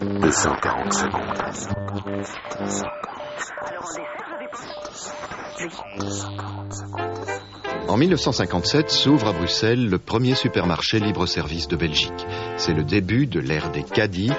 240 secondes. En 1957 s'ouvre à Bruxelles le premier supermarché libre-service de Belgique. C'est le début de l'ère des caddies.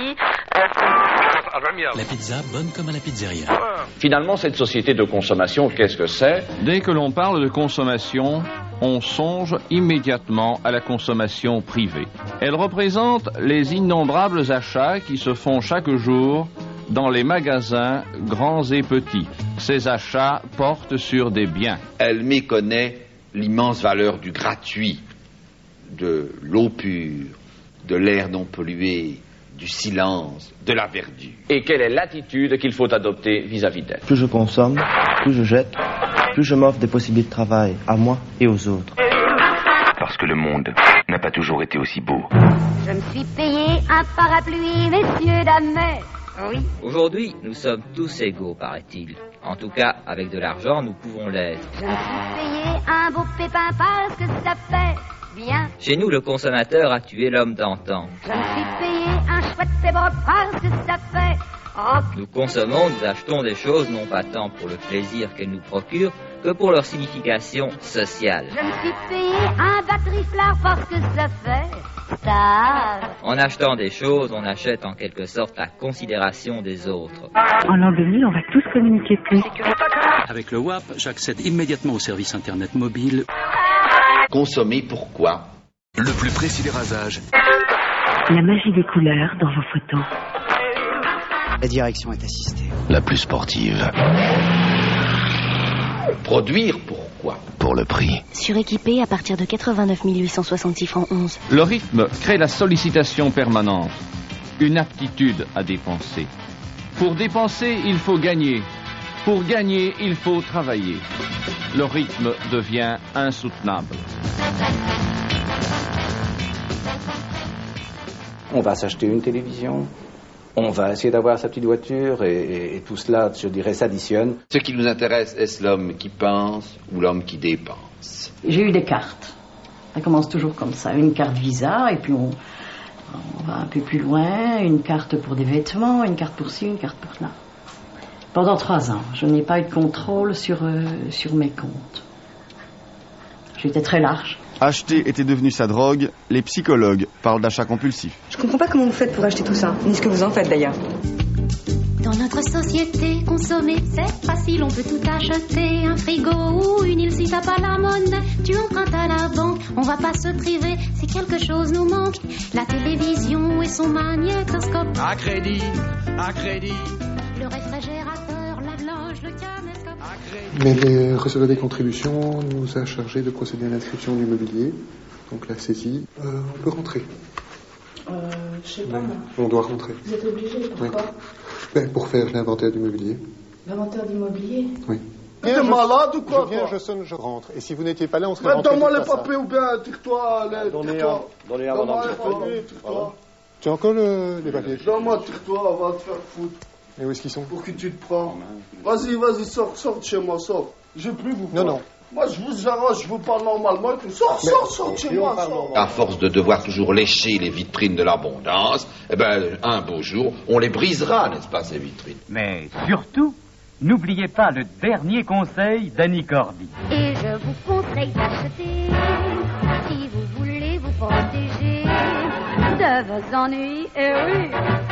La pizza bonne comme à la pizzeria. Finalement, cette société de consommation, qu'est-ce que c'est ? Dès que l'on parle de consommation, on songe immédiatement à la consommation privée. Elle représente les innombrables achats qui se font chaque jour dans les magasins grands et petits. Ces achats portent sur des biens. Elle méconnaît l'immense valeur du gratuit, de l'eau pure, de l'air non pollué, du silence, de la verdure. Et quelle est l'attitude qu'il faut adopter vis-à-vis d'elle ? Plus je consomme, plus je jette, plus je m'offre des possibilités de travail à moi et aux autres. Parce que le monde n'a pas toujours été aussi beau. Je me suis payé un parapluie, messieurs, dames. Oui. Aujourd'hui, nous sommes tous égaux, paraît-il. En tout cas, avec de l'argent, nous pouvons l'être. Je me suis payé un beau pépin parce que ça fait bien. Chez nous, le consommateur a tué l'homme d'antan. Je me suis payé un chouette zèbre parce que ça fait rock. Nous consommons, nous achetons des choses non pas tant pour le plaisir qu'elles nous procurent, que pour leur signification sociale. Je me suis payé un batterie-flard parce que ça fait ça. En achetant des choses, on achète en quelque sorte la considération des autres. En l'an 2000, on va tous communiquer plus. Avec le WAP, j'accède immédiatement au service Internet mobile. Consommer pourquoi ? Le plus précis des rasages. La magie des couleurs dans vos photos. La direction est assistée. La plus sportive. Produire pourquoi ? Pour le prix. Suréquipé à partir de 89 866 francs 11. Le rythme crée la sollicitation permanente, une aptitude à dépenser. Pour dépenser, il faut gagner. Pour gagner, il faut travailler. Le rythme devient insoutenable. On va s'acheter une télévision, on va essayer d'avoir sa petite voiture et tout cela, je dirais, s'additionne. Ce qui nous intéresse, est-ce l'homme qui pense ou l'homme qui dépense ? J'ai eu des cartes. Ça commence toujours comme ça. Une carte Visa et puis on va un peu plus loin. Une carte pour des vêtements, une carte pour ci, une carte pour là. Pendant 3 ans, je n'ai pas eu de contrôle sur mes comptes. J'étais très large. Acheter était devenu sa drogue, les psychologues parlent d'achat compulsif. Je comprends pas comment vous faites pour acheter tout ça, ni ce que vous en faites d'ailleurs. Dans notre société, consommer, c'est facile, on peut tout acheter. Un frigo ou une île, si t'as pas la monnaie, tu empruntes à la banque, on va pas se priver, si quelque chose nous manque. La télévision et son magnétoscope. À crédit, à crédit. Le réfrigérateur, lave-linge, le caméscope. Mais les receveurs des contributions nous a chargé de procéder à l'inscription du mobilier, donc la saisie. On peut rentrer. Je sais pas, moi. On doit rentrer. Vous êtes obligé, pourquoi ? Oui. Pour faire l'inventaire du mobilier. L'inventaire du mobilier ? Oui. T'es malade ou quoi? Je viens, je sonne, je rentre. Et si vous n'étiez pas là, on serait rentré. Donne-moi les papiers ou bien tire-toi. Donnez-un, madame. Tire-toi. Tu as encore les papiers? Donne-moi, tire-toi, on va te faire foutre. Et où est-ce qu'ils sont? Pour qui tu te prends? Vas-y, sors de chez moi, sors. Je veux plus vous voir. Non. Moi, je vous arrange, je vous parle normalement et tout. Sors de chez moi, sors. À force de devoir toujours lécher les vitrines de l'abondance, un beau jour, on les brisera, n'est-ce pas, ces vitrines? Mais surtout, n'oubliez pas le dernier conseil d'Annie Cordy. Et je vous conseille d'acheter, si vous voulez vous protéger de vos ennuis, et oui.